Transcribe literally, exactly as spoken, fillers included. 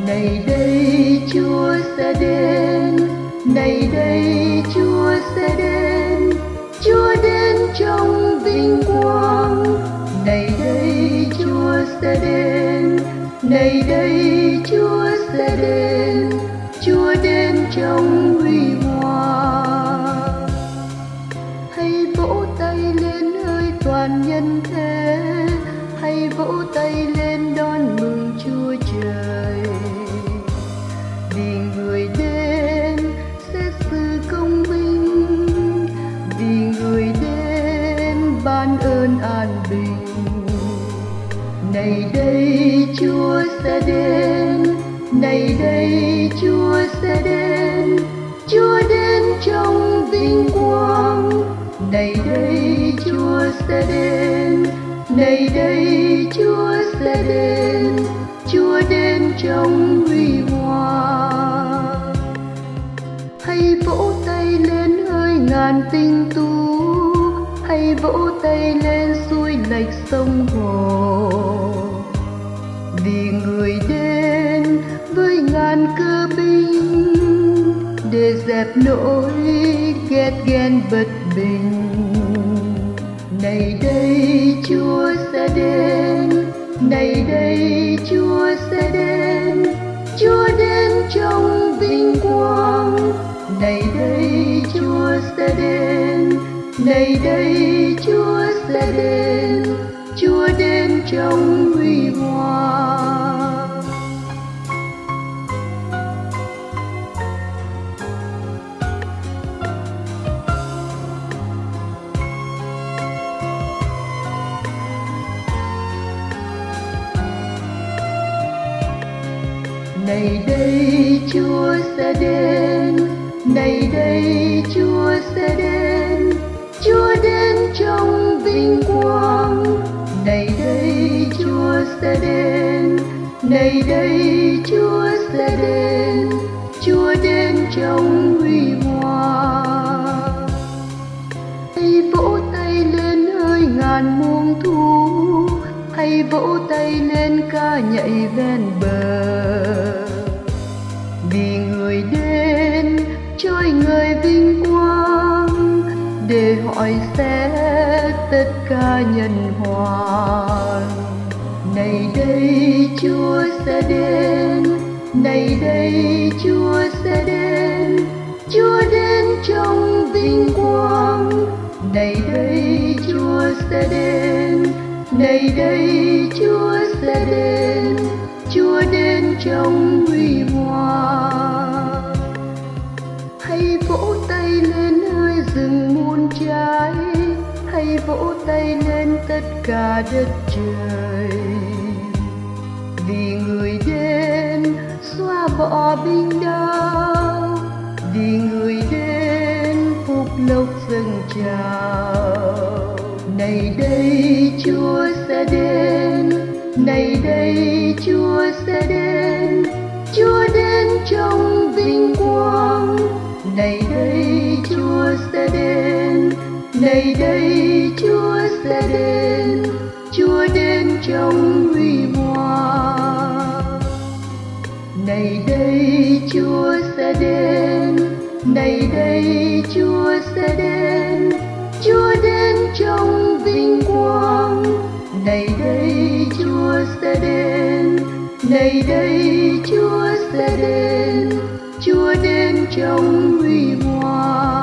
Này đây Chúa sẽ đến, này đây Chúa sẽ đến, Chúa đến trong vinh quang. Này đây Chúa sẽ đến, này đây Chúa sẽ đến, Chúa đến trong huy hoàng. Hãy vỗ tay lên ơi toàn nhân thế, hãy vỗ tay lên đón mừng Chúa Trời. Vì người đến xét xử công bình, vì người đến ban ơn an bình. Này đây Chúa sẽ đến, này đây Chúa sẽ đến, Chúa đến trong vinh quang. Này đây Chúa sẽ đến, này đây Chúa sẽ đến, Chúa đến trong huy hoàng. Hãy vỗ tay lên ơi ngàn tinh tú, hãy vỗ tay lên xuôi lạch sông Hồ. Vì người đến với ngàn cơ binh, để dẹp nỗi ghét ghen bất bình. Này đây Chúa sẽ đến, này đây Chúa sẽ đến, Chúa đến trong vinh quang. Này đây Chúa sẽ đến, này đây Chúa sẽ đến, Chúa đến trong huy hoàng. Này đây Chúa sẽ đến, này đây Chúa sẽ đến, Chúa đến trong vinh quang. Này đây Chúa sẽ đến, này đây Chúa sẽ đến, Chúa đến trong huy hoàng. Hãy vỗ tay lên ơi ngàn muông thú, hãy vỗ tay lên ca nhảy ven bờ. Vì người đến trôi người vinh quang, để hỏi xét tất cả nhân hoàn. Này đây Chúa sẽ đến, này đây Chúa sẽ đến, Chúa đến trong vinh quang. Này đây Chúa sẽ đến, này đây Chúa sẽ đến, Chúa đến trong huy hoàng. Hãy vỗ tay lên ơi rừng muôn trái, hãy vỗ tay lên tất cả đất trời. Vì người đến xóa bỏ binh đao, vì người đến phúc lộc dâng trào. Này đây Chúa sẽ đến, này đây Chúa sẽ đến, Chúa đến trong vinh quang. Này đây Chúa sẽ đến, này đây Chúa sẽ đến, Chúa đến trong huy hoàng. Này đây Chúa sẽ đến, này đây Chúa sẽ đến, Chúa đến trong vinh quang. Này đây Chúa sẽ đến, này đây Chúa sẽ đến, Chúa đến trong huy hoàng.